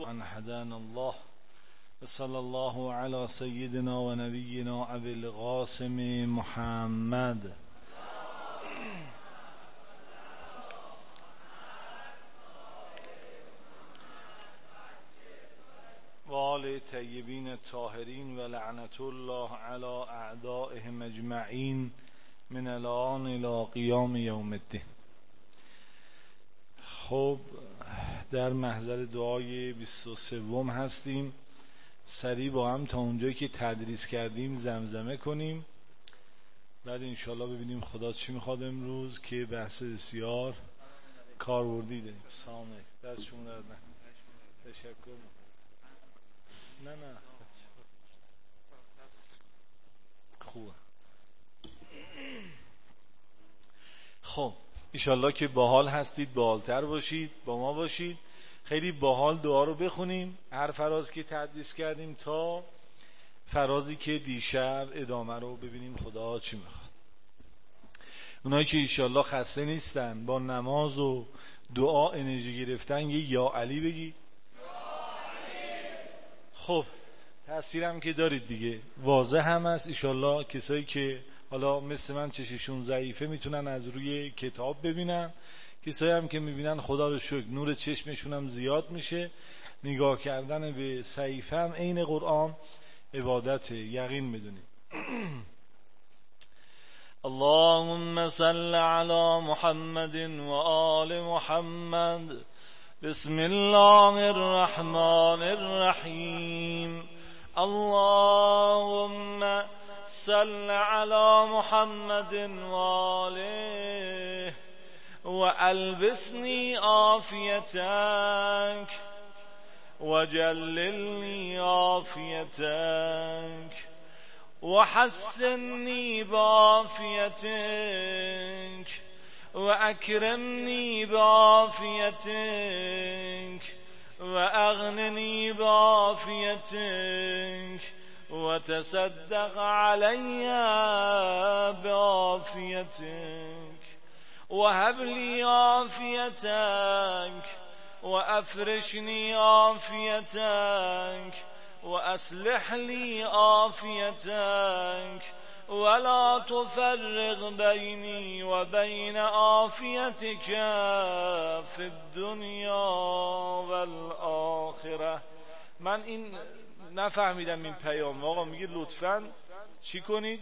ان هدانا الله و صلی الله علی سیدنا و نبینا ابی القاسم محمد. و آل طیبین الطاهرین و لعنت الله علی اعدائهم اجمعین من الان الی قیام یوم الدین. خب در محضر دعای 23 هستیم. سریع با هم تا اونجایی که تدریس کردیم زمزمه کنیم، بعد انشالله ببینیم خدا چی میخواد امروز که بحث بسیار کاربردی داریم. سلام علیکم. دستشون درد نکنه. تشکر. نه خوبه. خب انشالله که باحال هستید، باحالتر باشید، با ما باشید. خیلی باحال دعا رو بخونیم، هر فراز که تدریس کردیم تا فرازی که دیشب ادامه رو ببینیم خدا چی میخواد. اونایی که انشالله خسته نیستن با نماز و دعا انرژی گرفتن یه یا علی بگی. خب تأثیرم که دارید دیگه، واضح هم هست. انشالله کسایی که حالا مثل من چششون ضعیفه میتونن از روی کتاب ببینن، کسایی هم که میبینن خدا رو شکر نور چشمشون هم زیاد میشه. نگاه کردن به صحیفه هم عین قرآن عبادت، یقین میدونید. اللهم صل علی محمد و آل محمد. بسم الله الرحمن الرحیم. اللهم صل علی محمد و آله و البسنی عافیتک و جللنی عافیتک و حسنی بعافیتک و اکرمنی بعافیتک و اغننی بعافیتک و تصدق علی بعافیتک و هب لی عافیتک و افرشنی عافیتک و اصلح لی عافیتک ولا تفرق بینی و بین عافیتک فی الدنیا والآخرة. من این نفهمیدم این پیام. آقا میگه لطفاً چی کنید؟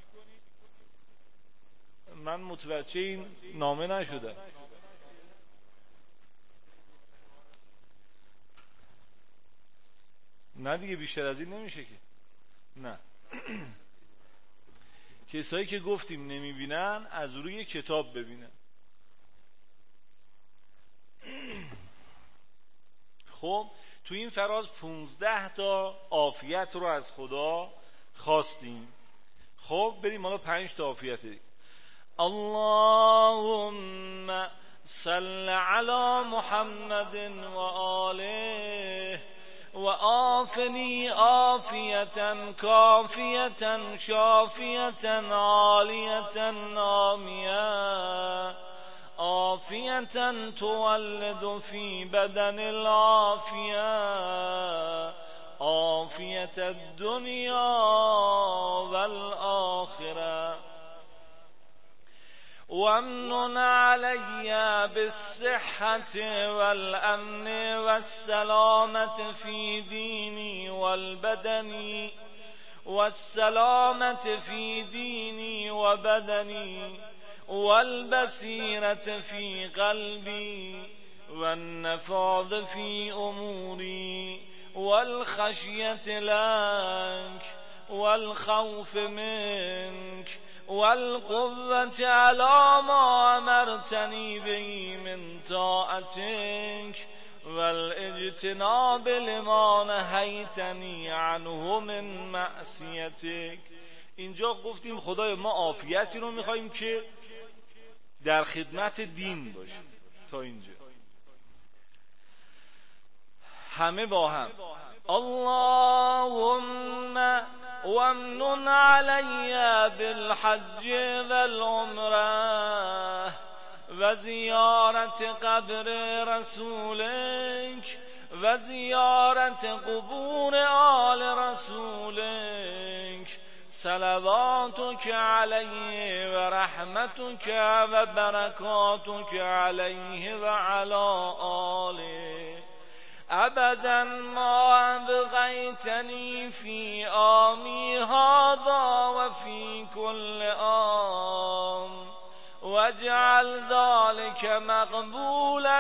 من متوجه این نامه نشدم. نه دیگه بیشتر از این نمیشه که. نه کسایی که گفتیم نمیبینن از روی کتاب ببینن. خب تو این فراز 15 تا عافیت رو از خدا خواستیم. خب بریم حالا 5 تا عافیت دیگه. اللهم صل علی محمد و آله و آفنی عافیتا کافیتا شافیتا عالیتا نامیه عافیتا تولد فی بدن العافیه عافیت الدنیا والآخرة وامنن علی بالصحة والامن والسلامة فی دینی والبدنی والسلامة فی دینی وبدنی والبصیرة فی قلبی والنفاذ فی اموری والخشیة لک والخوف منک والقوة على ما امرتنی به من طاعتک والاجتناب لما نهیتنی عنه من معصیتک. اینجا گفتیم خدای ما عافیتی رو میخواییم که در خدمت دین باشه. تا اینجا همه با هم اللهم وامنن علی بالحج والعمره و زیارت قبر رسولک و زیارت قبور آل رسولک صلواتک علیه و رحمتک و برکاتک علیه و علی آله ابدا ما ابقیتنی فی عامی هذا و فی کل عام واجعل ذلك مقبولا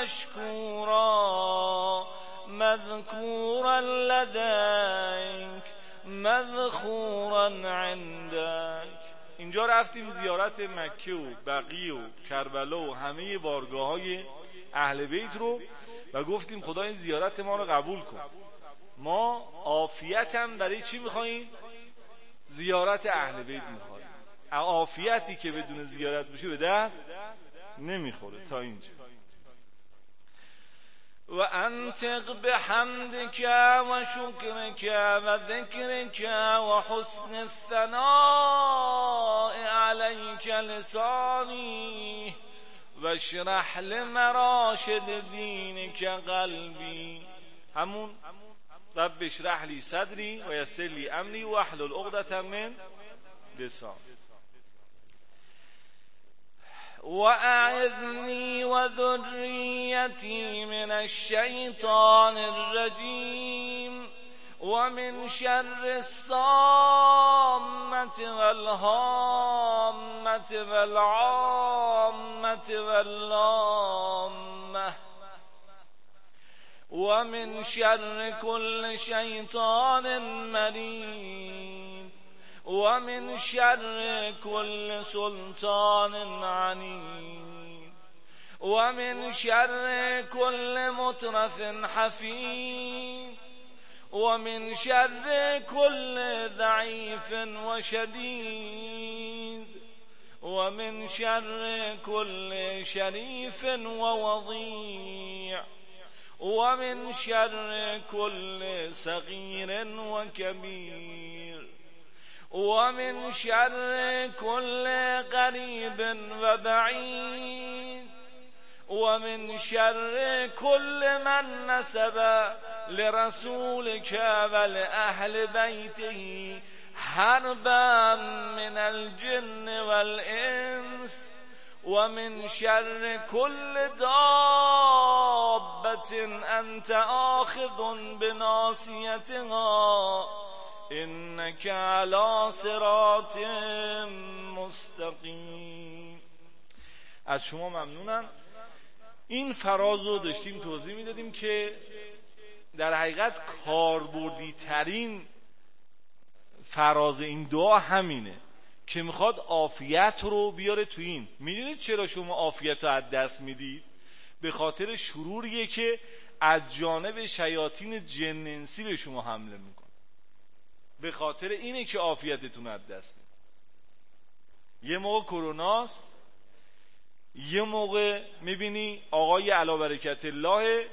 مشکورا مذکورا لدیک مذخورا عندک. اینجا رفتیم زیارت مکه و بقیع و کربلا و همه بارگاه‌های اهل بیت رو و گفتیم خدا این زیارت ما رو قبول کن. ما عافیت هم برای چی میخواییم؟ زیارت اهل بیت میخواییم. عافیتی که بدون زیارت بشه به درد نمیخوره. تا اینجا و انطق بحمدک و شکرک و ذکرک و حسن الثناء علیک لسانی و اشرح لمراشد دینک قلبی. همون رب اشرح لی صدری و یسر لی امری و احلل عقدة من لسانی. وأعذني وذريتي من الشيطان الرجيم ومن شر الصامة والهامة والعامة واللامة ومن شر كل شيطان مريد ومن شر كل سلطان عنيد ومن شر كل مترف حفيظ ومن شر كل ضعيف وشديد ومن شر كل شريف ووضيع ومن شر كل صغير وكبير ومن شر كل قريب وبعيد ومن شر كل من نسب لرسولك ولأهل بيته حربا من الجن والإنس ومن شر كل دابة أنت آخذ بناصيتها إنك على صراط مستقیم. از شما ممنونم. این فراز رو داشتیم توضیح میدادیم که در حقیقت کاربردی ترین فراز این دعا همینه که میخواد عافیت رو بیاره تو این. میدونید چرا شما عافیت رو از دست میدید؟ به خاطر شروریه که از جانب شیاطین جن انسی به شما حمله میکنه. به خاطر اینه که عافیتتون از دست میدید. یه موقع کروناست، یه موقع میبینی آقای علی برکت الله،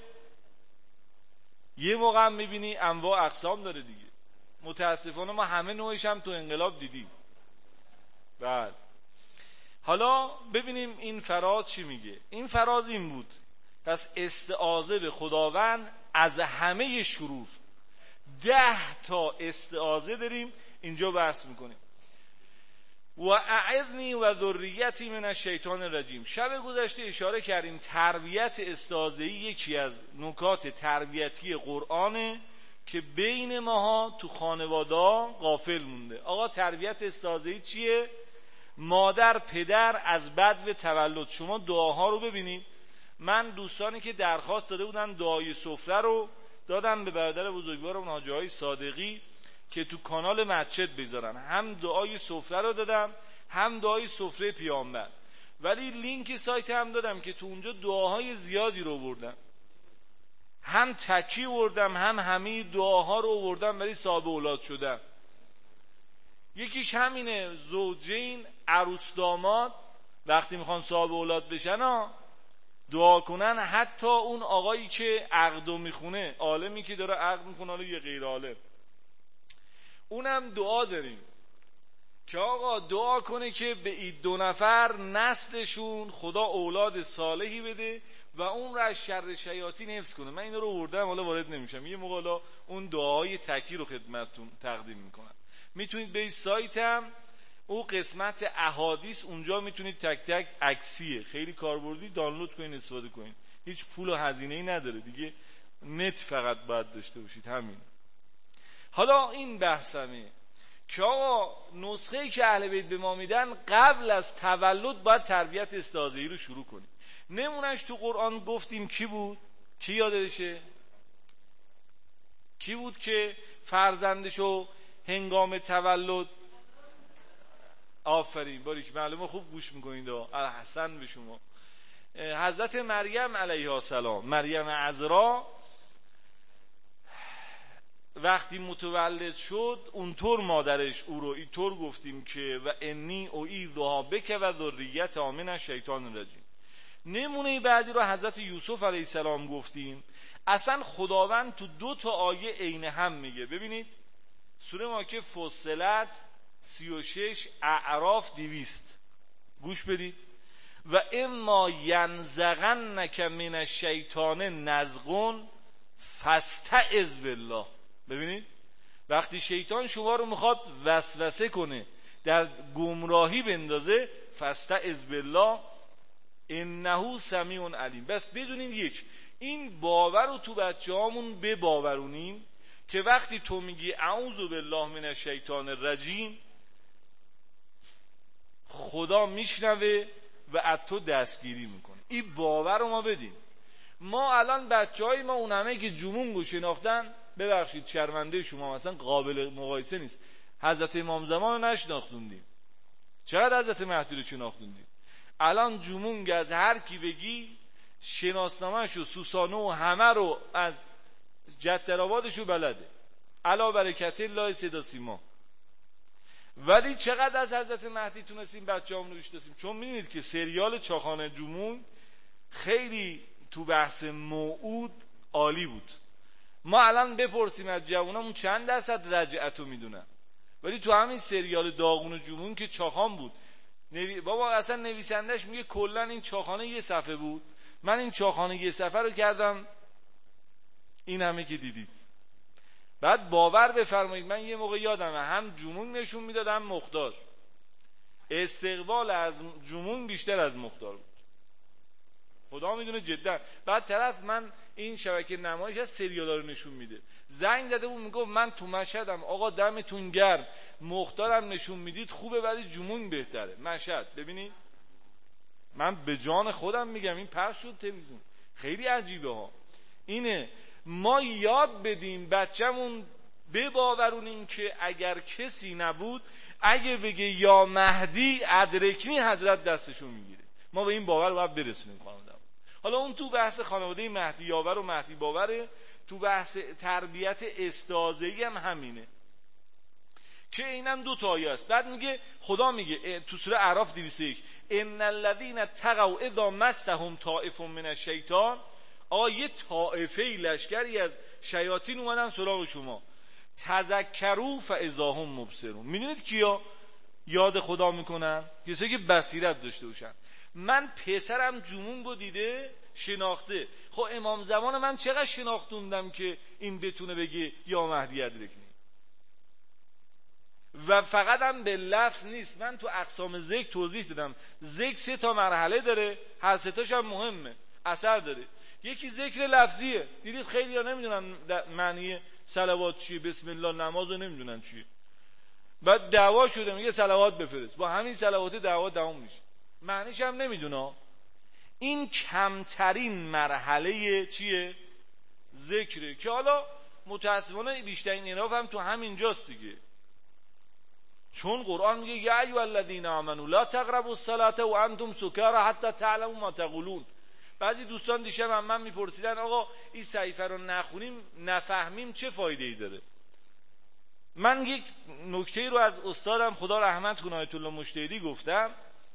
یه موقع هم میبینی انواع اقسام داره دیگه. متاسفانه ما همه نوعش هم تو انقلاب دیدیم. بعد حالا ببینیم این فراز چی میگه. این فراز این بود: پس استعاذه به خداوند از همه شرور. 10 تا استعاذه داریم اینجا بحث میکنیم. و اعذنی و ذریتی من الشیطان الرجیم. شب گذشته اشاره کردیم تربیت استعاذه‌ای یکی از نکات تربیتی قرآنه که بین ماها تو خانواده غافل مونده. آقا تربیت استعاذه‌ای چیه؟ مادر پدر از بدو تولد. شما دعاها رو ببینید. من دوستانی که درخواست داده بودن دعای سفره رو دادم به برادر بزرگوارم حاجی های صادقی که تو کانال مسجد بذارن. هم دعای سفره رو دادم هم دعای سفره پیامبر، ولی لینک سایت هم دادم که تو اونجا دعاهای زیادی رو بردم. هم تکی بردم هم همه دعاها رو بردم ولی صاحب اولاد شدم. یکیش همینه، زوجین عروس داماد وقتی میخوان صاحب اولاد بشن دعا کنن. حتی اون آقایی که عقدو میخونه، عالمی که داره عقد میکنه، حالا یه غیر عالم، اونم دعا داریم که آقا دعا کنه که به این 2 نفر نسلشون خدا اولاد صالحی بده و اون رو از شر شیاطین حفظ کنه. من این رو آوردم، حالا وارد نمیشم، یه موقع اون دعاهای تکی رو خدمتتون تقدیم میکنم. میتونید به سایتم او قسمت احادیث، اونجا میتونید تک تک عکسیه، خیلی کاربردی، دانلود کنین استفاده کنین، هیچ پول و هزینه‌ای نداره دیگه، نت فقط باید داشته باشید، همین. حالا این بحثمه که آقا نسخه‌ای که اهل بیت به ما میدن قبل از تولد باید تربیت استعاذه‌ای رو شروع کنیم. نمونهش تو قرآن گفتیم کی بود؟ کی یادشه؟ کی بود که فرزندشو هنگام تولد، آفرین باریک، معلومه خوب گوش میکنید، الحسن به شما، حضرت مریم علیها السلام، مریم عذرا وقتی متولد شد اونطور مادرش او رو اینطور گفتیم که و انی اعیذها بک و ذریتها من الشیطان الرجیم. نمونه بعدی رو حضرت یوسف علیه السلام گفتیم. اصلا خداوند تو 2 تا آیه عین هم میگه. ببینید سوره ماکه فصلت 36، اعراف 200، گوش بدید. و اما ینزغنک من الشیطان نزغ فاستعذ بالله. ببینید وقتی شیطان شما رو میخواد وسوسه کنه، در گمراهی بندازه، فاستعذ بالله انه سمیع علیم. بس بدونید این باور رو تو بچه‌هامون بباورونیم که وقتی تو میگی اعوذ بالله من الشیطان الرجیم، خدا میشنوه و از تو دستگیری میکنه. این باور رو ما بدیم. ما الان بچه‌های ما اون همه که جمونگو شناختن، ببخشید شرمنده شما، مثلا قابل مقایسه نیست. حضرت امام زمان رو نشناختوندیم، چقدر حضرت مهدی رو شناختوندیم. الان جمونگ از هر کی بگی شناسنامه‌ش و سوسانه و همه رو از جدرآبادش رو بلده، علا برکت الله صدا سیما. ولی چقدر از حضرت مهدی تونستیم بچه‌هامون رو بشناسیم؟ چون می‌بینید که سریال چاخانه جمونگ خیلی تو بحث موعود عالی بود. ما الان بپرسیم از جوانامون چند درصد رجعتو میدونن، ولی تو همین سریال داغون جمونگ که چاخان بود، بابا اصلا نویسندش میگه کلا این چاخانه 1 صفحه بود، من این چاخانه 1 صفحه رو کردم این همه که دیدید. بعد باور بفرمایید من یه موقع یادمه هم جمونگ نشون میدادم مختار، استقبال از جمونگ بیشتر از مختار بود، خدا میدونه جدا. بعد طرف من این شبکه نمایش از سریالا رو نشون میده، زنگ زده بود میگفت من تو مشهدم آقا دمتون گرم، مختارم نشون میدید خوبه ولی جمونگ بهتره. مشهد ببینید، من به جان خودم میگم این پخش شد تلویزیون، خیلی عجیبه ها. اینه ما یاد بدیم بچه‌مون، بباورونیم که اگر کسی نبود اگه بگه یا مهدی ادرکنی حضرت دستشو میگیره. ما به این باور باید برسونیم خانواده. حالا اون تو بحث خانواده مهدی یاور و مهدی باوره، تو بحث تربیت استعاذه‌ای هم همینه که اینم 2 تا آیه است. بعد میگه خدا میگه تو سوره اعراف 201 ان الذين تقوا اذا مسهم طائف من الشیطان. آقا یه طائفه لشکری از شیاطین اومدن سراغ شما، تذکروا فاذا هم مبصرون. میدونید کیا یاد خدا میکنن؟ کسایی که بصیرت داشته باشن. من پسرم جمونگو دیده شناخته، خب امام زمان من چقدر شناختوندم که این بتونه بگه یا مهدی ادرکنی. و فقط هم به لفظ نیست، من تو اقسام ذکر توضیح دادم، ذکر 3 تا مرحله داره، هر 3 تاش هم مهمه، اثر داره. یکی ذکر لفظیه، دیدید خیلی ها نمیدونن معنی صلوات چیه، بسم الله نمازو نمیدونن چیه، بعد دعوا شده میگه صلوات بفرست، با همین صلوات دعوا دوام میشه، معنیش هم نمیدونه. این کمترین مرحله چیه؟ ذکره، که حالا متاسفانه بیشترین انحراف هم تو همین جاست دیگه. چون قرآن میگه یا ایها الذین آمنوا لا تقربوا الصلاة وانتم سکارى حتی تعلموا ما تقولون. بعضی دوستان دیشب هم من میپرسیدن آقا این صحیفه رو نخونیم نفهمیم چه فایده ای داره. من یک نکته رو از استادم خدا رحمت کنه آیت الله مجتهدی گفتم،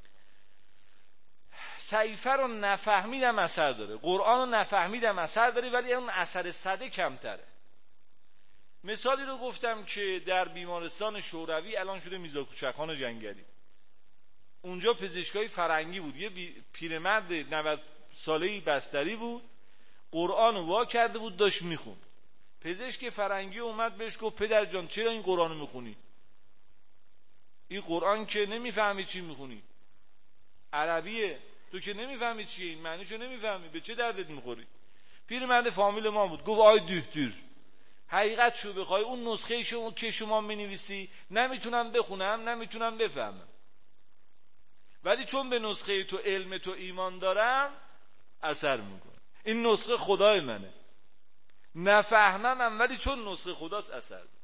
صحیفه رو نفهمیدم اثر داره، قرآن رو نفهمیدم اثر داره، ولی اون اثر صده کمتره. مثالی رو گفتم که در بیمارستان شوروی الان شده میرزاکوچکخان جنگلی، اونجا پزشکای فرنگی بود، یه پیرمرد 90 ساله‌ای بستری بود، قرآن رو وا کرده بود داشت میخوند. پزشک فرنگی اومد بهش گفت پدر جان چرا این قرآن رو میخونی؟ این قرآن که نمیفهمی چی میخونی، عربیه، تو که نمیفهمی چیه، این معنیشو نمیفهمی، به چه دردت میخوری؟ پیرمرد فامیل ما بود، گفت آی دکتر حقیقت شو بخوای اون نسخه شما که شما مینویسی نمیتونم بخونم، نمیتونم بفهمم، ولی چون به نسخه تو علم تو ایمان دارم اثر میکنه. این نسخه خدای منه، نفهمم ولی چون نسخه خداست اثر داره.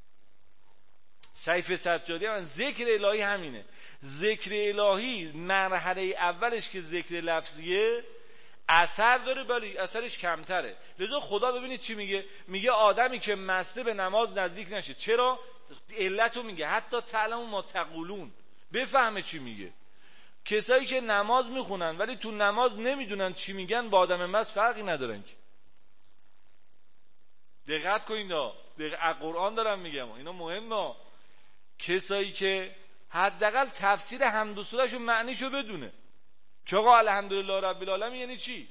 سیف سجادی من ذکر الهی همینه. ذکر الهی مرحله اولش که ذکر لفظیه اثر داره ولی اثرش کمتره. لذا خدا ببینید چی میگه، میگه آدمی که مسته به نماز نزدیک نشه. چرا؟ علتو میگه حتی تعلم ما تقولون، بفهمه چی میگه. کسایی که نماز میخونن ولی تو نماز نمیدونن چی میگن با آدم مست فرقی ندارن که. دقت کنید، قرآن دارم میگم اینا مهمه. کسایی که حداقل تفسیر حمد و سوره‌شو معنیشو بدونه که آقا الحمدلله رب العالمین یعنی چی،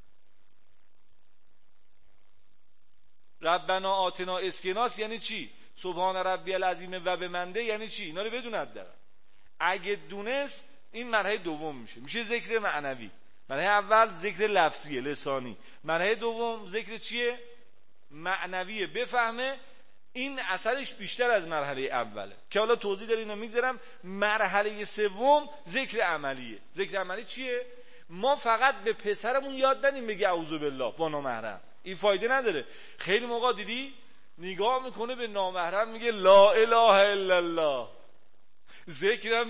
ربنا آتنا اسکناس یعنی چی، سبحان ربی العظیم و بمنده یعنی چی، اینا رو بدونه حداقل. اگه دونست این مرحله دوم میشه ذکر معنوی. مرحله اول ذکر لفظیه لسانی، مرحله دوم ذکر چیه؟ معنویه، بفهمه. این اثرش بیشتر از مرحله اوله که حالا توضیح در اینو میگذارم. مرحله سوم ذکر عملیه. ذکر عملی چیه؟ ما فقط به پسرمون یاد ندیم بگی اعوذ بالله با نامحرم، این فایده نداره. خیلی موقع دیدی نگاه میکنه به نامحرم میگه لا اله الا الله، ذکرم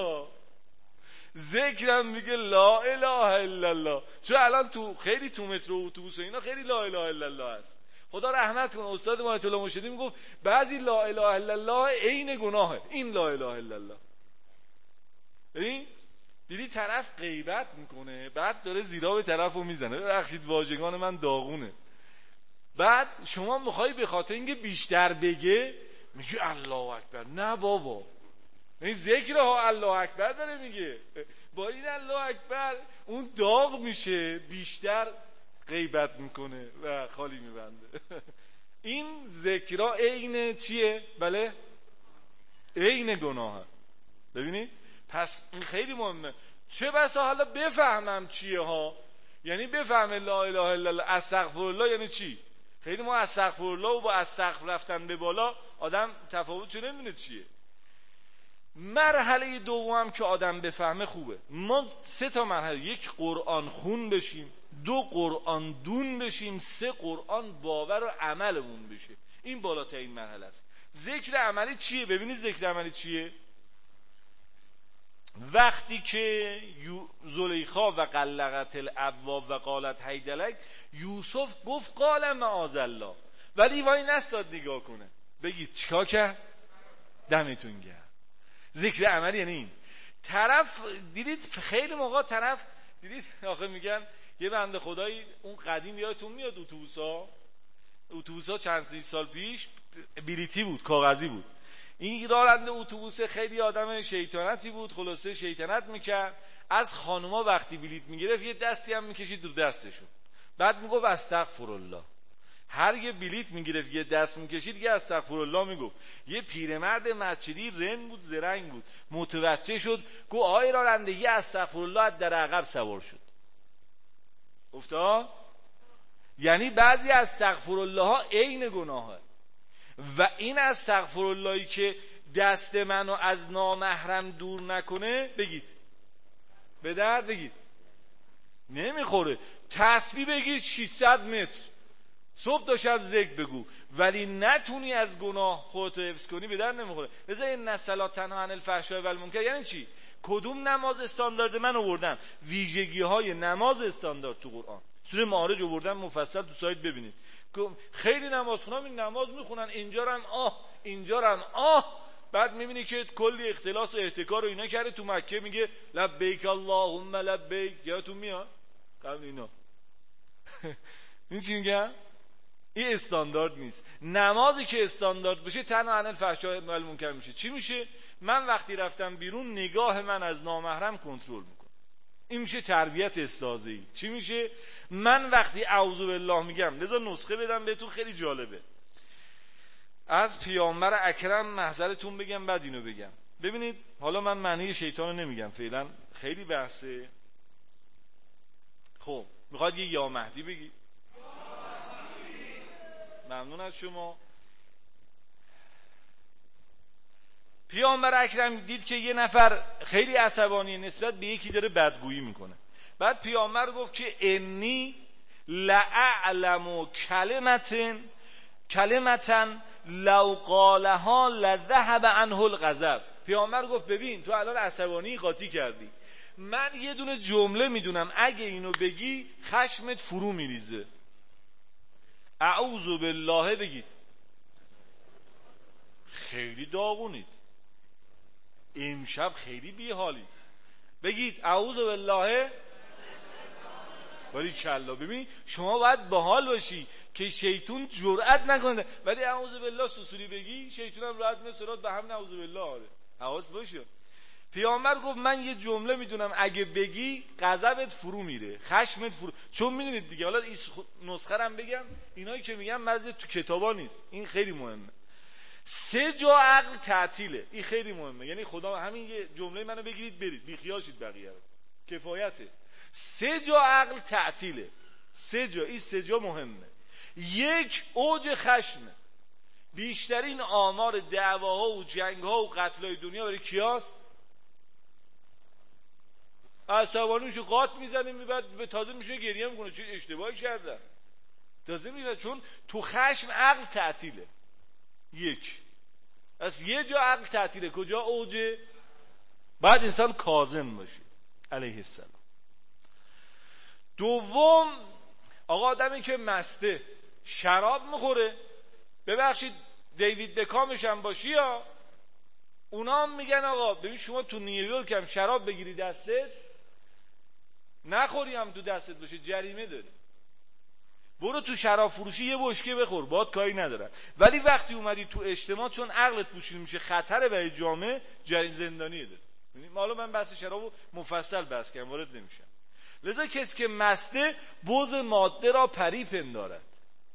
میگه لا اله الا الله. چون الان تو خیلی تو مترو و اتوبوس و اینا خیلی لا اله الا الله هست. خدا رحمت کنه استاد ما آیت الله مرشدی میگفت بعضی لا اله الا الله عین گناهه. این لا اله الا الله، این دیدی طرف غیبت میکنه بعد داره زیرا به طرفو میزنه، ببخشید واژگان من داغونه، بعد شما میخوای به خاطر اینکه بیشتر بگه میگی الله اکبر. نه بابا، این ذکر ها الله اکبر داره میگه، با این الله اکبر اون داغ میشه، بیشتر غیبت میکنه و خالی میبنده. این ذکرها عین چیه؟ بله عین گناهه. ببینید پس این خیلی مهمه. چه بسا حالا بفهمم چیه ها، یعنی بفهمه لا اله الا الله استغفرالله یعنی چی. خیلی ما استغفرالله و با استغفر رفتن به بالا آدم تفاوتش نمیدونه چیه. مرحله دوم که آدم بفهمه خوبه. ما 3 مرحله، 1 قرآن خون بشیم، 2 قرآن دون بشیم، 3 قرآن باور و عملمون بشه. این بالاترین مرحله است. ذکر عملی چیه؟ ببینید ذکر عملی چیه. وقتی که زلیخا و قلقت الابواب و قالت هیدلک، یوسف گفت قال معاذ الله، ولی وای نستاد نگاه کنه. بگید چیکار کرد؟ دمتون گرم. ذکر عملی یعنی این. طرف دیدید خیلی موقع طرف دیدید آخه میگن یه بنده خدایی اون قدیم یادتون میاد اتوبوسا چند سال پیش بلیتی بود، کاغذی بود. این راننده اتوبوس خیلی آدم شیطنتی بود، خلاصه شیطنت میکرد. از خانوما وقتی بلیت میگرفت یه دستی هم میکشید رو دستشون، بعد میگفت استغفرالله. هر یه بلیت میگرفت یه دست میکشید یه استغفرالله میگفت. یه پیرمرد مسجدی رن بود، زرنگ بود، متوجه شد، گفت آقای راننده یه استغفرالله در عقب سوار شد. افتاد؟ یعنی بعضی استغفرالله ها عین گناهه. و این استغفراللهی که دست منو از نامحرم دور نکنه، بگید به درد بگید نمیخوره. تسبیح بگیر 600 متر صبح تا شب ذکر بگو، ولی نتونی از گناه خودتو حفظ کنی، به درد نمیخوره. لذا این الصلاة تنها عن الفحشاء و المنکر یعنی چی؟ کدوم نماز استاندارد من آوردم؟ ویژگی های نماز استاندارد تو قرآن سوره معارج آوردم مفصل، تو سایت ببینید. خیلی نمازخونا این نماز میخونن اینجا هم اینجا هم بعد میبینی که کلی اختلاس و احتکار و اینا کرده. تو مکه میگه لبیک اللهم لبیک، یادتون میاد قبل اینا این چی میگن؟ این استاندارد نیست. نمازی که استاندارد بشه تنها عن الفحشاء والمنکر میشه. چی میشه؟ من وقتی رفتم بیرون نگاه من از نامحرم کنترل میکنه. این میشه تربیت استاذی. چی میشه؟ من وقتی اعوذ بالله میگم، لذا نسخه بدم بهتون خیلی جالبه. از پیامبر اکرم محضرتون بگم بعد اینو بگم. ببینید حالا من معنی شیطان رو نمیگم فعلا، خیلی بحثه. خب میخواد یه یا مهدی بگی؟ ممنون از شما. پیامبر اکرم دید که یه نفر خیلی عصبانی نسبت به یکی داره بدگویی میکنه. بعد پیامبر گفت که انی لأعلم کلمتا لو قالها لذهب عنه الغضب. پیامبر گفت ببین تو الان عصبانی قاطی کردی، من یه دونه جمله میدونم اگه اینو بگی خشمت فرو میریزه. اعوذ بالله بگید. خیلی داغونید امشب، خیلی بیحالید. بگید اعوذ بالله. ولی کلا ببین شما باید باحال باشی که شیطون جرأت نکنه، ولی اعوذ بالله سوسوری بگی شیطون هم راحت میاد به هم اعوذ بالله. آره حواس باشه. پیامبر گفت من یه جمله میدونم اگه بگی غضبت فرو میره، خشمت فرو. چون میدونید دیگه، حالا این نسخه رو هم بگم، اینایی که میگم بعضی تو کتابا نیست، این خیلی مهمه. 3 جا عقل تعطیله. این خیلی مهمه. یعنی خدا همین یه جمله منو بگیرید برید، بی خیال شید بقیه رو، کفایته. 3 جا عقل تعطیله. 3 جا، این 3 جا مهمه. 1 اوج خشمه. بیشترین آمار دعواها و جنگها و قتلای دنیا برای کیاست؟ عصبانی میشه، قاط میزنه، بعد به تازه میشه گریه میکنه چه اشتباهی کردن. تازه میشه چون تو خشم عقل تعطیله. 1 از یه جا عقل تعطیله. کجا؟ اوجه. بعد انسان کاظم باشه علیه السلام. 2 آقا آدمی که مسته شراب میخوره، ببخشید دیوید بکامش هم باشی، یا اونا هم میگن آقا ببین شما تو نیویورک هم شراب بگیری دستت، نخوری هم تو دستت باشه، جریمه داری. برو تو شراب فروشی یه بشکه بخور، باید کاری ندارن. ولی وقتی اومدی تو اجتماع، چون عقلت پوشیده میشه، خطره برای جامعه، زندانیه داره. حالا من بحث شرابو مفصل بحث کردم، وارد نمیشم. لذا کسی که مسته بوز ماده را پری پندارد.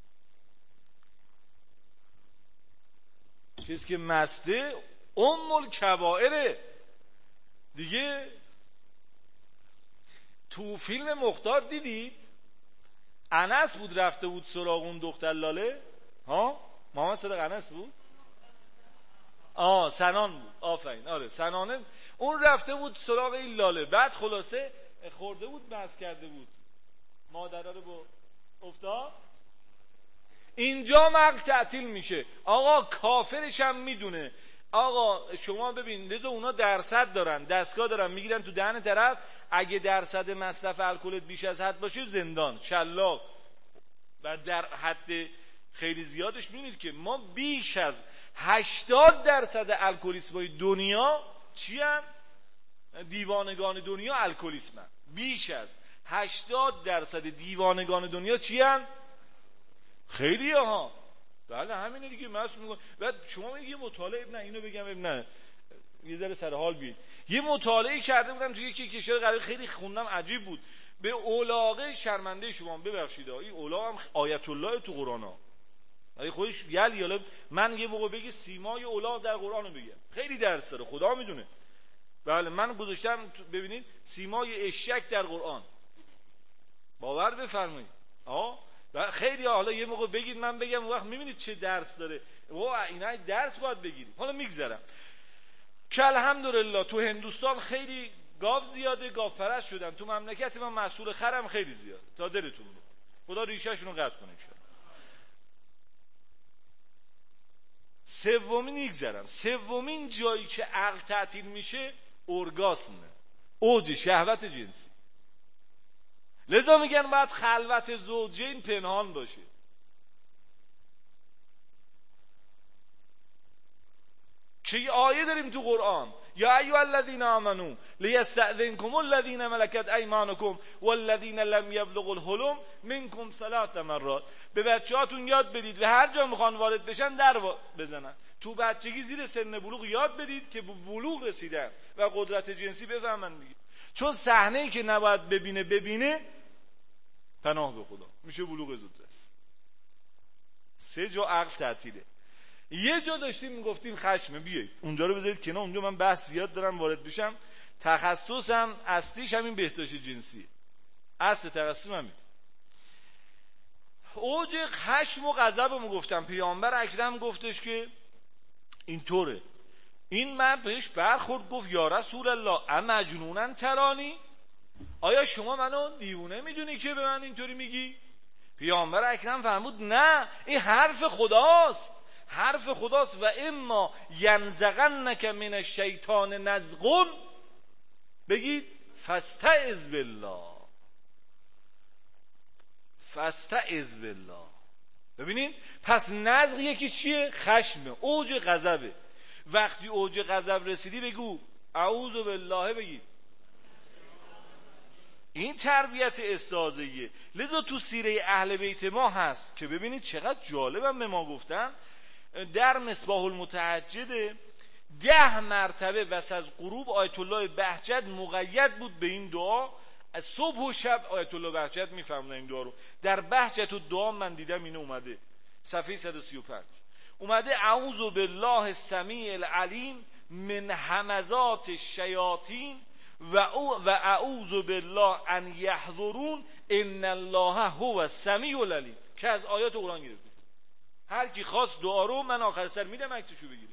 کسی که مسته الکبائره دیگه. تو فیلم مختار دیدی انس بود رفته بود سراغ اون دختر لاله، ها محمد صادق انس بود، سنان بود، آفرین، آره سنانه. اون رفته بود سراغ این لاله، بعد خلاصه خورده بود، بس کرده بود، مادره رو با افتاد. اینجا عقل تعطیل میشه. آقا کافرش هم میدونه. آقا شما ببین، لذا اونا درصد دارن، دستگاه دارن، میگیرن تو دهن طرف، اگه درصد مصرف الکلت بیش از حد باشه زندان، شلاق. و در حد خیلی زیادش میبینید که ما بیش از 80% الکلیسمای دنیا چی هم؟ دیوانگان دنیا الکلیسم هم. بیش از 80% دیوانگان دنیا چی هم؟ خیلی ها. بله همینه دیگه، مست میگن. بعد شما میگی یه مطالعه، نه اینو بگم، نه یه ذره سر حال بیاید. یه مطالعه کرده بودم توی یکی کشور غربی، خیلی خوندم، عجیب بود. به اولاغه شرمنده شما، ببخشید این اولاغ هم آیت الله تو قرآن ها، ولی خودش یالا من یه موقع بگی سیمای اولاغ در قرآن رو بگم، خیلی درس داره، خدا میدونه. بله من گذاشتم ببینید سیمای اشک در قرآن، باور بفرمایید. و خیلی حالا یه موقع بگید من بگم، اون وقت میبینید چه درس داره. اینا درس باید بگیریم. حالا میگذرم که الحمدلله تو هندوستان خیلی گاو زیاده، گاو پرست شدن. تو مملکت ما مسئول خرم خیلی زیاده، تا دلتون بود. خدا ریشه‌شون رو قطع کنه ان شاءالله. سومین جایی که عقل تعطیل میشه اورگاسمه، اوج شهوت جنسی. لذا میگن باید خلوت زوجین پنهان باشه. که یه آیه داریم تو قرآن، یا ایها الذین آمنوا لیستأذنکم الذین ملکت ایمانکم والذین لم یبلغوا الحلم منکم 3 مرات. به بچه‌هاتون یاد بدید و هر جا میخوان وارد بشن در بزنن. تو بچگی زیر سن بلوغ یاد بدید که بلوغ رسیدن و قدرت جنسی بفهمن دیگه. چون صحنه‌ای که نباید ببینه پناه به خدا میشه بلوغ زودرس. 3 جا عقل تعطیله. یه جا داشتیم میگفتیم خشم، بیایید اونجا رو بذارید کنار، اونجا من بحث زیاد دارم وارد بشم. تخصصم اصلیش همین بهداشت جنسی، اصل تخصصم همین. اوج خشم و غضب رو میگفتم. پیامبر اکرم گفتش که اینطوره. این مرد بهش برخورد، گفت یا رسول الله امجنونن ترانی، آیا شما منو دیوونه میدونی که به من اینطوری میگی؟ پیامبر اکرم فرمود نه، این حرف خداست، حرف خداست. و اما ینزغنک من الشیطان نزغ، بگید فاستعذ بالله، فاستعذ بالله. ببینید پس نزغ یکی چیه؟ خشمه، اوج غضبه. وقتی اوج غضب رسیدی بگو اعوذ بالله، بگید. این تربیت استعاذه‌ایه. لذا تو سیره اهل بیت ما هست که ببینید چقدر جالبم به ما گفتن. در مصباح المتهجد 10 مرتبه بس از غروب آیت الله بهجت مقید بود به این دعا. از صبح و شب آیت الله بهجت میفهمن این دعا رو. در بهجت و دعا من دیدم اینو اومده صفحه 135 اومده اعوذ بالله السمیع العلیم من همزات الشیاطین و اعوذ بالله ان یحضرون ان الله هو السمیع العلیم، که از آیات قرآن گرفته. هر کی خواست دعا رو من آخر سر میدم عکسشو بگیره.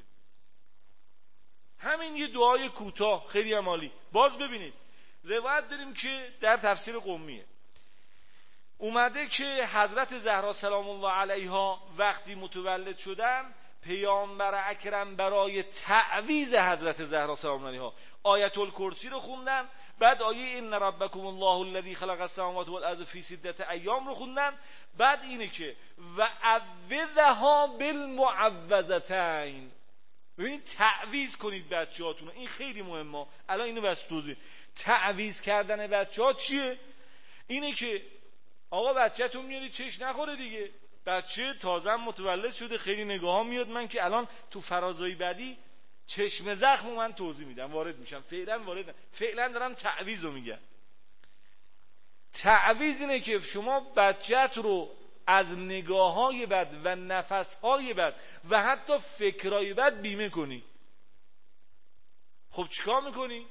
همین یه دعای کوتاه خیلی عالی. باز ببینید روایت داریم که در تفسیر قمیه اومده که حضرت زهرا سلام الله علیها وقتی متولد شدن، پیامبر اکرم برای تعویض حضرت زهرا سلام الله علیها آیت الکرسی رو خوندن، بعد آیه ان ربکم الله الذی خلق السماوات والارض فی 6 ایام رو خوندن. بعد اینه که و عوذها بالمعوذتین. ببینید تعویض کنید بچه‌هاتون، این خیلی مهمه. الان اینو بس توضیح. تعویض کردن بچه‌ها چیه؟ اینه که آقا بچه‌تون میاری چش نخوره دیگه. بچه تازه متولد شده، خیلی نگاه‌ها میاد من که الان تو فرازای بعدی چشم زخم من توضیح میدم، وارد میشم. فعلا دارم تعویض رو میگم. تعویض اینه که شما بچه‌ت رو از نگاه‌های بد و نفس‌های بد و حتی فکرای بد بیمه کنی. خب چیکار میکنی؟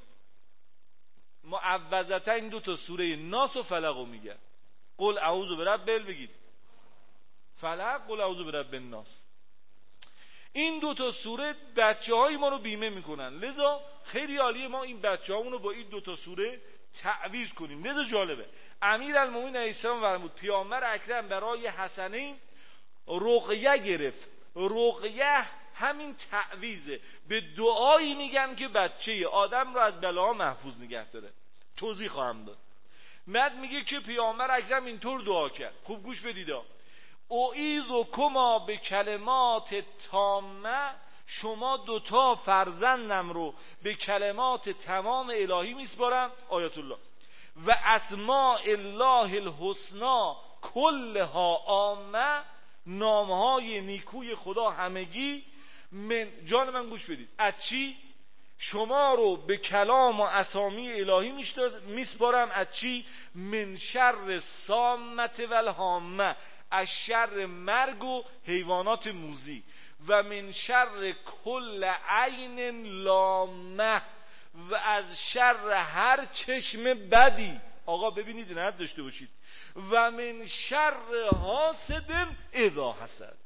معوذتین 2 سوره ناس و فلق رو میگه. قل اعوذ برب بگید فلق، قل اعوذ برب الناس. این 2 سوره بچه‌های ما رو بیمه میکنن. لذا خیلی عالیه ما این بچه‌هامون رو با این 2 سوره تعویض کنیم. لذا جالبه امیرالمومنین علیه السلام فرمود پیامبر اکرم برای حسنین رقیه گرفت. رقیه همین تعویضه. به دعایی میگن که بچه آدم رو از بلاها محفوظ نگه داره. توضیح خواهم داد. بعد میگه که پیامبر اکرم اینطور دعا کرد. خوب گوش بدید. اعیذکما به کلمات تامه، شما 2 فرزندم رو به کلمات تمام الهی میسپارم، آیت الله، و اسماء الله الحسنا کلها عامه، نامهای نیکوی خدا همگی. جان من گوش بدید. از چی؟ شما رو به کلام و اسامی الهی میسپارم. از چی؟ من شر سامت و الهامه، از شر مرگ و حیوانات موذی، و من شر کل عین لامه، و از شر هر چشم بدی. آقا ببینید نهت داشته باشید. و من شر حاسد اذا حسد.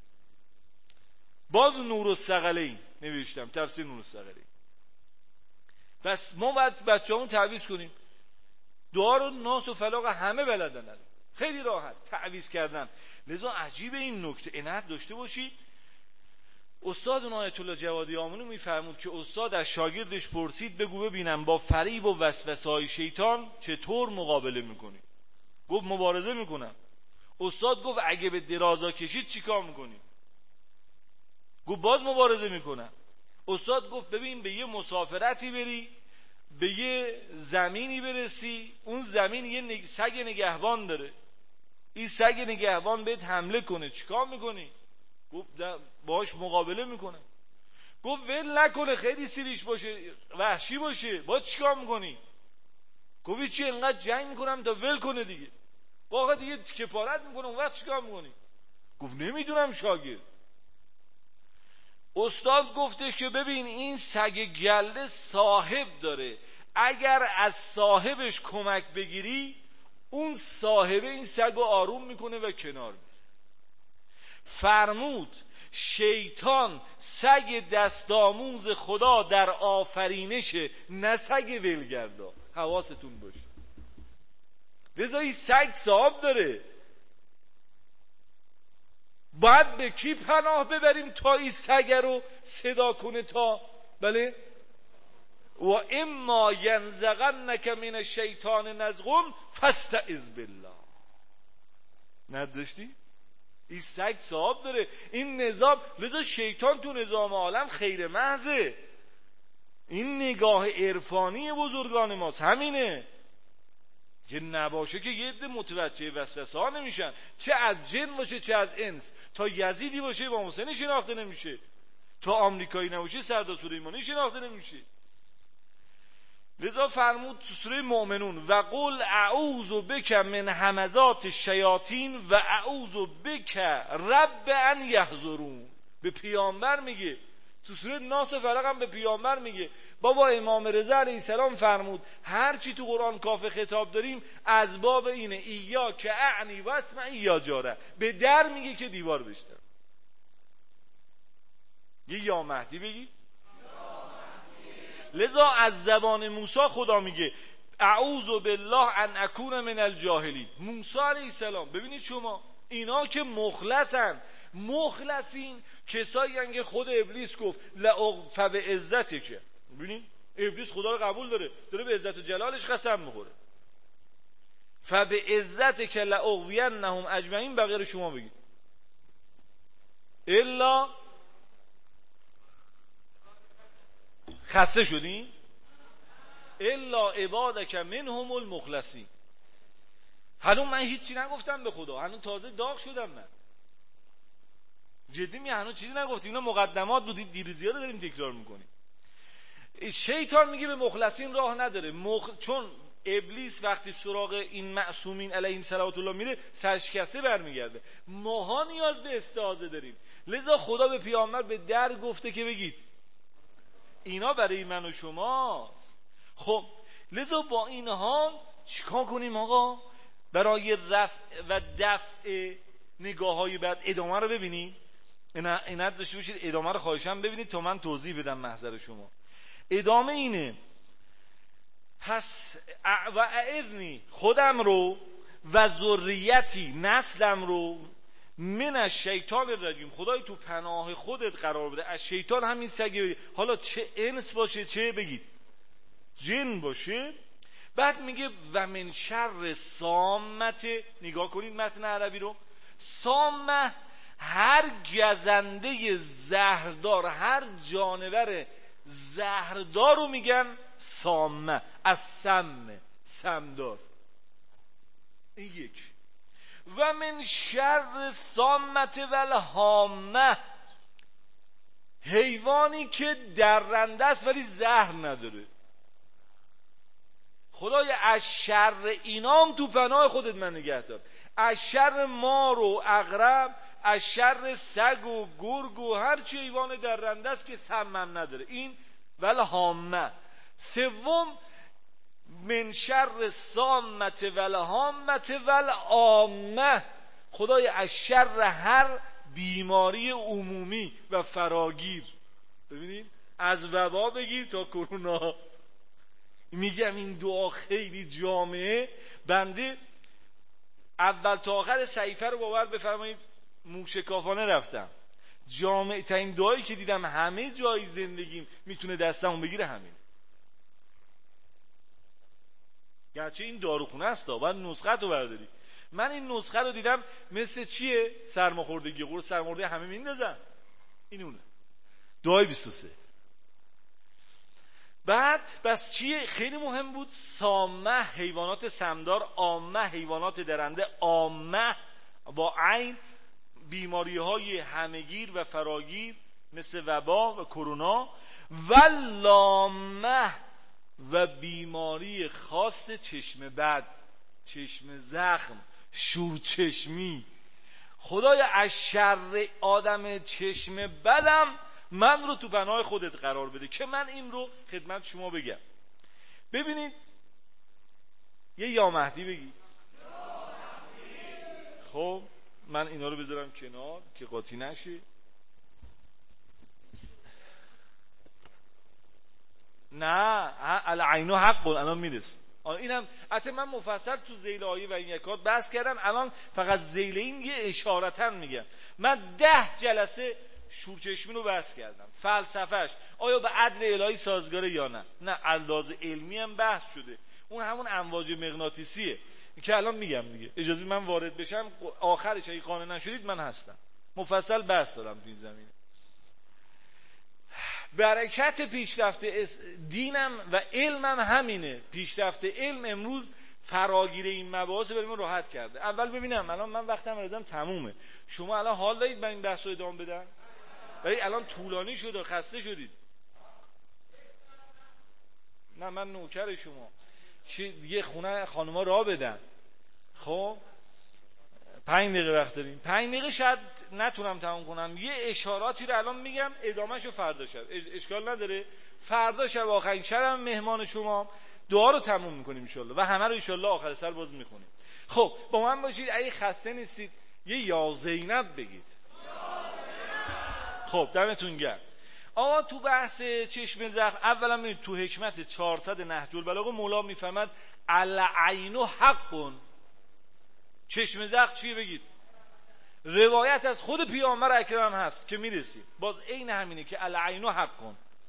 باز نور الثقلین نوشتم، تفسیر نور الثقلین. بس ما باید بچه‌مون تعویض کنیم. دعا رو ناس و فلاق همه بلدن، خیلی راحت تعویض کردن. لذا عجیب این نکته عنایت داشته باشید. استاد آیت الله جوادی آمونی میفرمود که استاد از شاگردش پرسید بگو ببینم با فریب و وسوسه‌های شیطان چطور مقابله میکنی؟ گفت مبارزه میکنم. استاد گفت اگه به درازا کشید چیکار میکنی؟ گفت باز مبارزه میکنم. استاد گفت ببین به یه مسافرتی بری، به یه زمینی برسی، اون زمین یه سگ نگهبان داره، این سگ نگهبان بهت حمله کنه، چیکار میکنی؟ گفت باش مقابله میکنه. گفت ول نکنه، خیلی سیریش باشه، وحشی باشه، باید چیکار میکنی؟ گفت چی انقدر جنگ میکنم تا ول کنه دیگه. واقعا دیگه کفارت میکنه، اون وقت چیکار میکنی؟ گفت نمیدونم شاگرد. استاد گفتش که ببین این سگ گله صاحب داره، اگر از صاحبش کمک بگیری اون صاحب این سگ رو آروم میکنه و کنار میره. فرمود شیطان سگ دستاموز خدا در آفرینشه، نه سگ ولگردا. حواستون باشه. لذا این سگ صاحب داره. باید به کی پناه ببریم تا این سگ رو صدا کنه تا بله؟ و اما ینزغنک من الشیطان نزغ فاستعذ بالله. نداشتی؟ این سگ صاحب داره. این نظام، لذا شیطان تو نظام عالم خیر محضه. این نگاه عرفانی بزرگان ماست همینه که نباشه که یه عده متوجه وسوسه ها نمیشن، چه از جن باشه چه از انس. تا یزیدی باشه امام حسینی شناخته نمیشه، تا آمریکایی نباشه سردار سلیمانی شناخته نمیشه. لذا فرمود تو سوره مؤمنون و قل اعوذ بک من همزات الشیاطین و اعوذ بک رب ان یحضرون. به پیامبر میگه. تو سوره ناس و فلق هم به پیامبر میگه. بابا امام رضا علیه السلام فرمود هر چی تو قرآن کاف خطاب داریم از باب اینه ایاک اعنی و اسمعی یا جاره. به در میگه که دیوار بشتن. یا مهدی بگی. لذا از زبان موسی خدا میگه اعوذ بالله ان اکون من الجاهلین. موسی علیه السلام ببینید شما اینا که مخلصین کسایی که خود ابلیس گفت فبعزتک. ببینید ابلیس خدا رو قبول داره به عزت و جلالش قسم میخوره. فبعزتک لاغوینهم اجمعین. بغیر شما بگید الا خسته شدین الا عبادک منهم المخلصین. هنوز من هیچی نگفتم به خدا، هنوز تازه داغ شدم. من جدی هنوز چیزی نگفتیم. اینا مقدمات بود، دیروزی ها رو داریم تکرار میکنیم. شیطان میگه به مخلصین راه نداره. چون ابلیس وقتی سراغ این معصومین علیهم صلوات الله میره سرشکسته برمیگرده. ماها نیاز به استعاذه داریم. لذا خدا به پیامبر به در گفته که بگید اینا برای من و شماست. خب لذا با اینها چیکار کنیم آقا؟ برای رفع و دفع نگاه های بد ادامه رو ببینیم. اینت داشته باشید ادامه رو خواهشم ببینید تا من توضیح بدم محضر شما. ادامه اینه پس و اعذنی خودم رو و ذریتی نسلم رو من از شیطان الرجیم. خدای تو پناه خودت قرار بده از شیطان. همین سگه حالا چه انس باشه چه بگید جن باشه. بعد میگه و من شر سامت. نگاه کنید متن عربی رو. سامه هر گزنده زهردار، هر جانور زهردار رو میگن سامه. از سمدار. این یک. و من شر سامت والهامه حیوانی که درنده است ولی زهر نداره. خدای از شر اینام تو پناه خودت من نگه دار. از شر مار و عقرب، از شر سگ و گرگ و هر چی حیوان درنده است که سمم نداره. این والهامه. سوم من شر سامت والهامت والعامه. خدای از شر هر بیماری عمومی و فراگیر. ببینید از وبا بگیر تا کرونا. میگم این دعا خیلی جامعه. بنده اول تا آخر صحیفه رو باور بفرمایید موشکافانه رفتم. جامعه ترین دعایی که دیدم همه جای زندگیم میتونه دستمون بگیره همین. گرچه این داروخونه است باید نسخه رو برداری. من این نسخه رو دیدم مثل چیه؟ سرماخوردگی. قرص سرماخوردگی همه میندازن. این اونه. دعای 23 بعد بس چیه خیلی مهم بود؟ سامه حیوانات سمدار، عامه حیوانات درنده، عامه با عین بیماری های همهگیر و فراگیر مثل وبا و کرونا، و لامه و بیماری خاص چشم بد، چشم زخم، شورچشمی. خدای از شر آدم چشم بدم من رو تو پناه خودت قرار بده که من این رو خدمت شما بگم. ببینید یه یا مهدی بگی. خب من اینا رو بذارم کنار که قاطی نشه. نه العین حق، الان میرسه. اینم حتی من مفصل تو ذیل آیه و این یکات بحث کردم، الان فقط ذیل این یه اشارتا میگم. من 10 جلسه شورچشمی رو بحث کردم، فلسفهش آیا به عدل الهی سازگاره یا نه. نه انداز علمی هم بحث شده، اون همون امواج مغناطیسیه که الان میگم دیگه. اجازه من وارد بشم آخرش اگه قانع نشدید من هستم، مفصل بحث دارم تو این زمینه. برکت پیشرفت دینم و علمم همینه. پیشرفت علم امروز فراگیر این مباحث برای من راحت کرده. اول ببینم الان من وقتم رسیدم تمومه، شما الان حال دارید من این بحث رو ادامه بدم؟ ولی الان طولانی شده، خسته شدید. نه من نوکر شما که یه خونه خانوما راه بدن. خب 5 دقیقه وقت داریم، 5 دقیقه شاید نتونم تمام کنم. یه اشاراتی رو الان میگم، ادامهشو فردا شب، اشکال نداره. فردا شب آخرین شبم مهمان شما، دعا رو تموم میکنیم انشالله و همه رو انشالله آخر سر باز میخونیم. خب با من باشید، اگه خسته نیستید یه یا زینب بگید. خب دمتون گرم. آقا تو بحث چشم زخم اولا ببینید تو حکمت 400 نهج البلاغه مولا میفهمد العین حق. چشم زخم چیه بگید؟ روایت از خود پیامبر اکرم هست که میرسیم باز عین همینه که العین حق.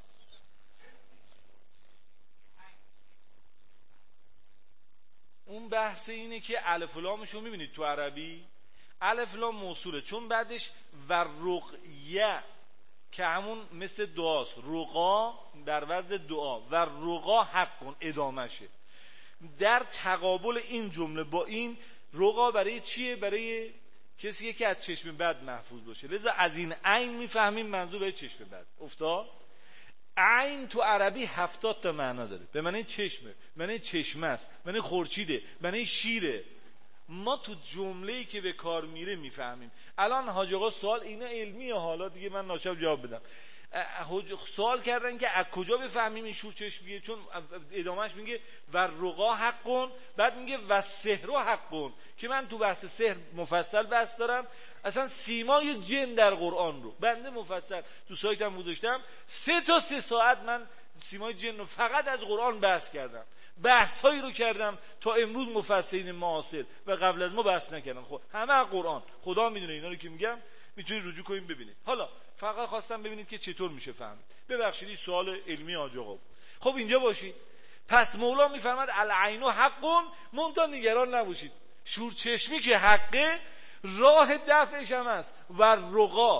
اون بحث اینه که الف و لامش رو میبینید تو عربی الف لام موصوله، چون بعدش و رقیه که همون مثل دعاست، رقا در وزن دعا و رقا حق ادامشه. در تقابل این جمله با این رقا برای چیه؟ برای کسی که از چشم بد محفوظ باشه. لذا از این عین میفهمیم منظور به چشم بد. افتاد عین تو عربی 70 تا معنا داره. به معنی چشمه، معنی چشمه است، معنی خورشیده، معنی شیره. ما تو جمله‌ای که به کار میره میفهمیم. الان حاج آقا سوال اینا علمیه، حالا دیگه من ناشب جواب بدم. سوال کردن که از کجا بفهمیم این شور چشمیه؟ چون ادامهش میگه و رقا حقون، بعد میگه و سحر حقون که من تو بحث سحر مفصل بحث دارم. اصلا سیمای جن در قرآن رو بنده مفصل تو سایتم گذاشتم. 3 تا 3 ساعت من سیمای جن رو فقط از قرآن بحث کردم، بحثایی رو کردم تا امروز مفسرین معاصر و قبل از ما بحث نکردن. خب همه از قرآن، خدا میدونه اینا رو که میگم میتونید رجوع کنید ببینید. حالا فقط خواستم ببینید که چطور میشه فهمید. ببخشید این سوال علمی حاج آقا. خب اینجا باشید. پس مولا میفرماد العین حقون، منتها نگران نباشید، شور چشمی که حقه راه دفعش هم هست. و رقا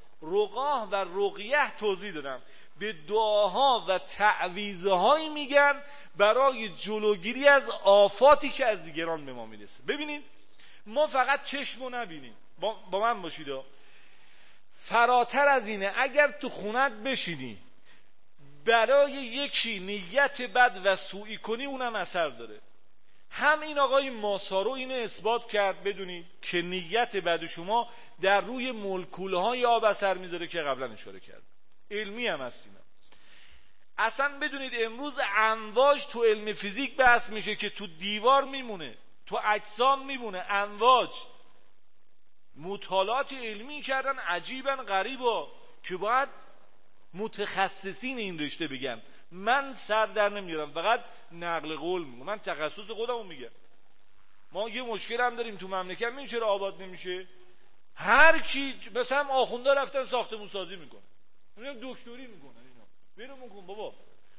و رقیه توضیح دادم، به دعاها و تعویضهایی میگن برای جلوگیری از آفاتی که از دیگران به ما میرسه. ببینید ما فقط چشمو نبینیم، با من باشید. فراتر از اینه، اگر تو خونت بشینی برای یکی نیت بد و سوئی کنی اونم اثر داره. هم این آقای ماسارو اینو اثبات کرد، بدونید که نیت بد شما در روی مولکولهای آب اثر میذاره که قبلا اشاره کرد. علمی هم هست اینا. اصلا بدونید امروز امواج تو علم فیزیک بحث میشه که تو دیوار میمونه، تو اجسام میمونه. امواج مطالعات علمی کردن عجیبا غریبا که باید متخصصین این رشته بگن. من سر در نمیارم، فقط نقل قول میگم، من تخصص خودمو میگم. ما یه مشکل هم داریم تو مملکت، ببین چرا آباد نمیشه. هر کی مثلا آخونده رفتن ساختمون سازی میکنه، میگم دکتری میکنن، اینا برو بکن بابا.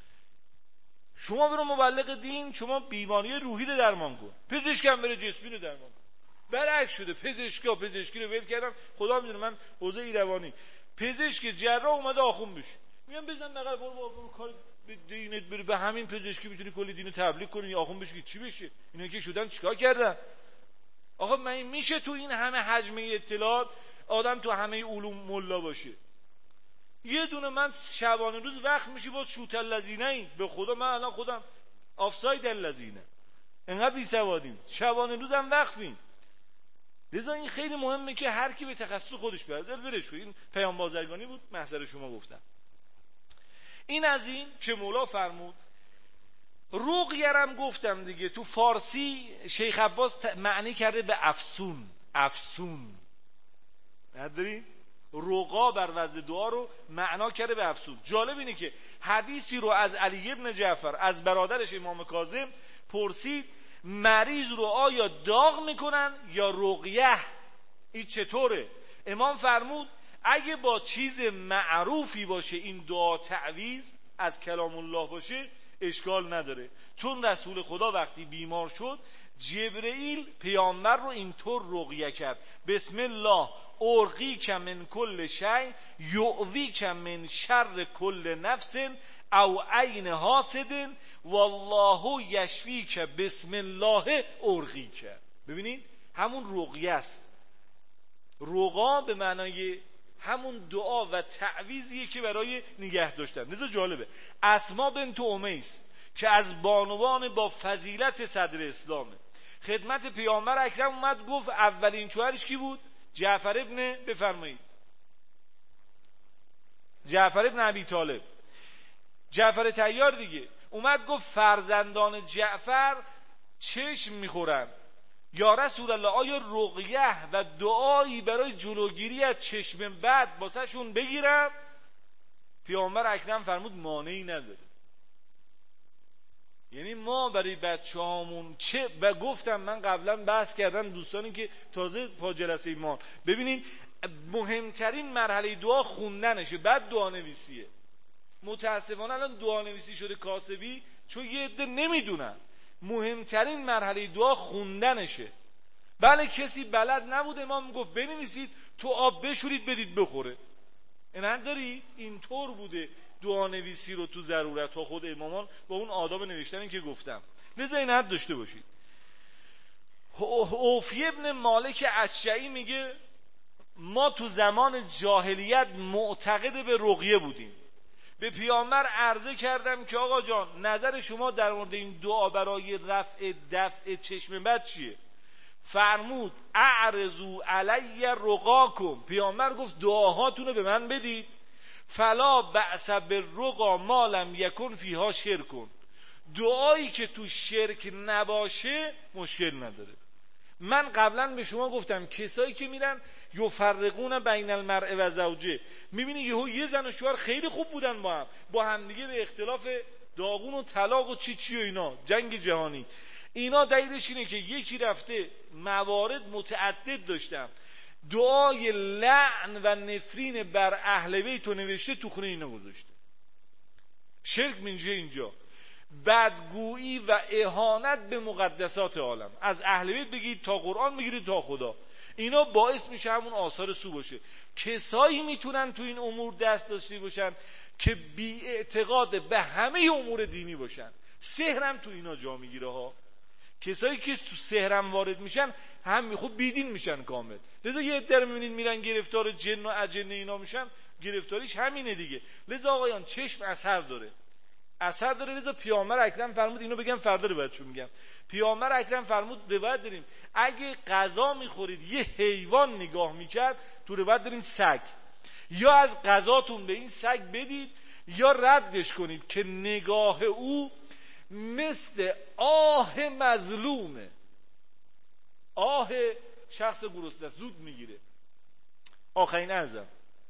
شما برو مبلغ دین، شما بیماری روحی رو درمان کن، پزشکم بره جسمی رو درمان کن. برعکس شده، پزشکی رو ول کردم. خدا میدونه من حوزه روانی، پزشک جراح اومده آخون بشه، میگم بزن بغل برو کار دینت بری به همین پزشکی میتونی کلی دینو تبلیغ کنی، یا آخون بشی چی بشه؟ اینا که شدن چیکار کردن؟ آقا من میشه تو این همه حجم اطلاعات آدم تو همه علوم ملا باشه؟ یه دونه من شبانه روز وقت میشه باز شوت اللذینه این، به خدا من الان خودم آفساید اللذینه، انقدر بی سوادیم، شبانه روزم وقفیم. لذا این خیلی مهمه که هر کی به تخصص خودش برزل برش. این پیام بازرگانی بود محضر شما گفتم. این از این که مولا فرمود. رقیه‌ام گفتم دیگه، تو فارسی شیخ عباس معنی کرده به افسون. افسون نداری؟ رقا بر وزن دعا رو معنا کرده به افسون. جالب اینه که حدیثی رو از علی ابن جعفر از برادرش امام کاظم پرسید مریض رو آیا داغ میکنن یا رقیه؟ این چطوره؟ امام فرمود اگه با چیز معروفی باشه این دعا تعویض از کلام الله باشه اشکال نداره، چون رسول خدا وقتی بیمار شد جبرئیل پیامبر رو اینطور رقیه کرد: بسم الله ارقیک من کل شیء یؤذیک من شر کل نفس او عین حاسد والله یشفیک بسم الله ارقیک. ببینید همون رقیه است. رقا به معنای همون دعا و تعویضیه که برای نگه داشتن. لذا جالبه اسما بنت امیس که از بانوان با فضیلت صدر اسلامه، خدمت پیامبر اکرم اومد گفت اولین شوهرش کی بود؟ جعفر ابن، بفرمایید، جعفر ابن ابی طالب، جعفر طیار دیگه. اومد گفت فرزندان جعفر چشم میخورن، یا رسول الله آیا رقیه و دعایی برای جلوگیری از چشم بد واسه شون بگیرم؟ پیامبر اکرم فرمود مانعی نداره. یعنی ما برای بچه هامون چه، و گفتم من قبلا بحث کردم دوستانی که تازه پا جلسه ایمان، ببینید مهمترین مرحله دعا خوندنشه، بعد دعا نویسیه. متاسفانه الان دعا نویسی شده کاسبی، چون یه عده نمیدونن مهمترین مرحله دعا خوندنشه. بله کسی بلد نبود امام گفت بنویسید تو آب بشورید بدید بخوره، این داری اینطور بوده دعا نویسی رو تو ضرورت ها خود امامان با اون آداب نوشتن که گفتم. لذا این حد داشته باشید. اوفی ابن مالک اشجعی میگه ما تو زمان جاهلیت معتقد به رقیه بودیم. به پیامبر عرضه کردم که آقا جان نظر شما در مورد این دعا برای رفع دفع چشم بد چیه؟ فرمود اعرضوا علی رقاکم. پیامبر گفت دعاهاتونو به من بدید. فلا بأس بالرقا ما لم یکن فیها شرک. دعایی که تو شرک نباشه مشکل نداره. من قبلا به شما گفتم کسایی که میرن یفرقون بین المرء و زوجه، میبینی یه زن و شوهر خیلی خوب بودن با هم دیگه به اختلاف داغون و طلاق و چی و اینا، جنگ جهانی، اینا دلیلش اینه که یکی رفته موارد متعدد داشتم دعای لعن و نفرین بر اهل بیت نوشته تو خونه اینا گذاشته. شرک منجه اینجا بدگویی و اهانت به مقدسات عالم، از اهل بیت بگید تا قرآن بگیرید تا خدا، اینا باعث میشه همون آثار سو باشه. کسایی میتونن تو این امور دست داشته باشن که بی اعتقاد به همه امور دینی باشن. سحرم تو اینا جا میگیره ها. کسایی که تو سحرم وارد میشن هم خوب بیدین میشن کامل. لذا یه عده رو میبینید میرن گرفتار جن و اجن اینا میشن، گرفتاریش همینه دیگه. لذا آقایان چشم اثر داره، اثر داره. لذا پیامبر اکرم فرمود، اینو بگم فردا رو بهتون میگم، پیامبر اکرم فرمود روایت داریم اگه غذا میخورید یه حیوان نگاه میکرد، تو روایت داریم سگ، یا از غذاتون به این سگ بدید یا ردش کنید که نگاه او مثل آه مظلومه. آه شخص گرسنه است، زود میگیره. آخرین ازم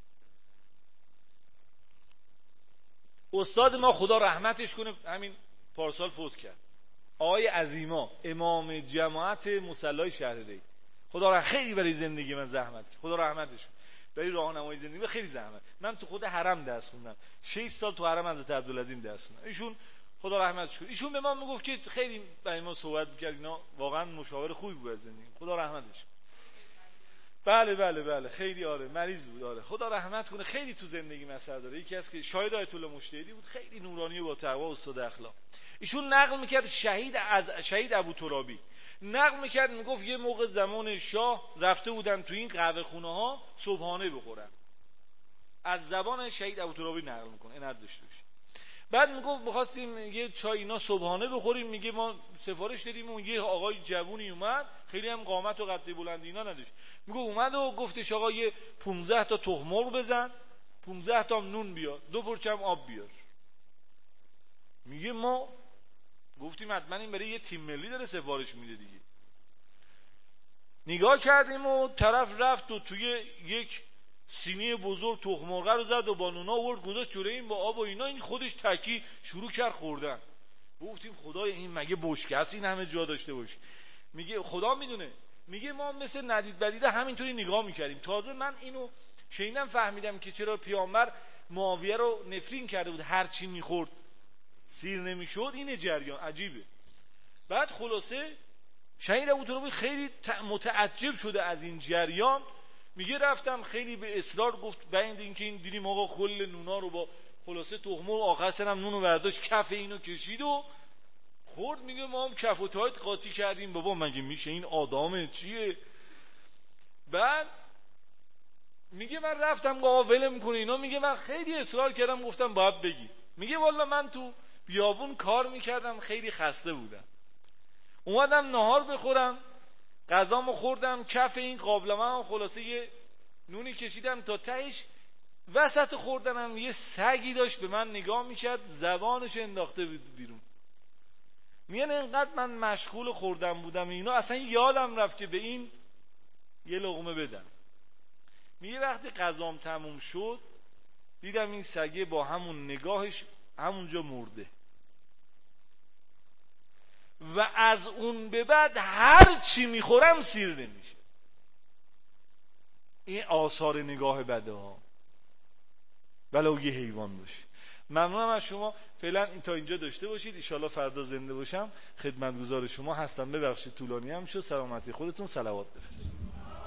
استاد ما خدا رحمتش کنه همین پارسال فوت کرد، آقای عظیما امام جماعت مصلی شهرری، خدا خیلی برای زندگی من زحمت کرد، خدا رحمتش کنه، برای راهنمای زندگی خیلی زحمت. من تو خود حرم درس خوندم، 6 سال تو حرم حضرت عبدالعظیم درس خوندم. ایشون خدا رحمتش کنه، ایشون به ما میگفت که خیلی برای ما صحبت می‌کرد، اینا واقعا مشاور خوبی بود از زندگی، خدا رحمتش. بله خیلی آره مریض بود. آره خدا رحمت کنه، خیلی تو زندگی مسئله داره. یکی از که شاهد آیت الله مجتهدی بود، خیلی نورانی و با تقوا، استاد اخلاق. ایشون نقل میکرد شهید ابو ترابی نقل میکرد، میگفت یه موقع زمان شاه رفته بودن تو این قهوه خونه ها صبحانه بخورن. از زبان شهید ابو ترابی نقل میکنه، این داشته باشه. بعد میگفت می‌خواستیم یه چای اینا صبحانه بخوریم، میگه ما سفارش دادیم و یه آقای جوونی اومد، خیلی هم قامت و قد بلند اینا نداشت، میگه اومد و گفتش آقا یه 15 تا تخم مرغ بزن، 15 تا نون بیار، 2 پرچم آب بیار. میگه ما گفتیم حتما این برای یه تیم ملی داره سفارش میده دیگه. نگاه کردیم و طرف رفت و توی یک سینی بزرگ تخم مرغ رو زد و با نونا آورد گذاشت جلوی این با آب و اینا، این خودش تکی شروع کرد خوردن. گفتیم خدای این مگه بشکه است این همه جا داشته باشه؟ میگه خدا میدونه. میگه ما مثل ندید بدیده همینطوری نگاه میکردیم. تازه من اینو شنیدم فهمیدم که چرا پیامبر معاویه رو نفرین کرده بود، هر چی میخورد سیر نمیشد. این جریان عجیبه. بعد خلاصه شهید ابوترابی خیلی متعجب شده از این جریان. میگه رفتم خیلی به اصرار گفت بعد اینکه این دیدیم آقا کل نونا رو با خلاصه تخم مرغ آخر سرم نونو برداشت کف اینو کشید و خورد. میگه ما هم کف و تایت قاطی کردیم، بابا مگه میشه این آدم چیه؟ بعد میگه من رفتم آقا ول میکنه اینا. میگه من خیلی اصرار کردم گفتم باید بگی. میگه والا من تو بیابون کار میکردم خیلی خسته بودم، اومدم نهار بخورم، غذامو خوردم، کف این قابلمه هم خلاصه یه نونی کشیدم تا تهش، وسط خوردنم یه سگی داشت به من نگاه میکرد، زبانش انداخته بیرون. میگن اینقدر من مشغول خوردم بودم اینا اصلا یادم رفت که به این یه لقمه بدم. میگه وقتی غذام تموم شد دیدم این سگه با همون نگاهش همونجا مرده و از اون به بعد هر چی میخورم سیر نمیشه. این آثار نگاه بده ها، ولو یه حیوان باشه. ممنونم از شما. فعلا تا اینجا داشته باشید، انشالله فردا زنده باشم خدمتگزار شما هستم. ببخشید طولانی هم شد. سلامتی خودتون. صلوات بفرستید.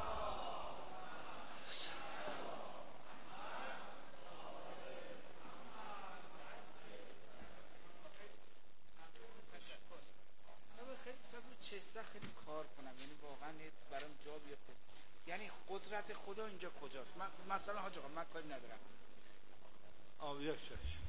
خیلی کار کنم، یعنی واقعا برام جا بیفته، یعنی قدرت خدا اینجا کجاست؟ من مثلا حاج آقا من کاری ندارم. یک شش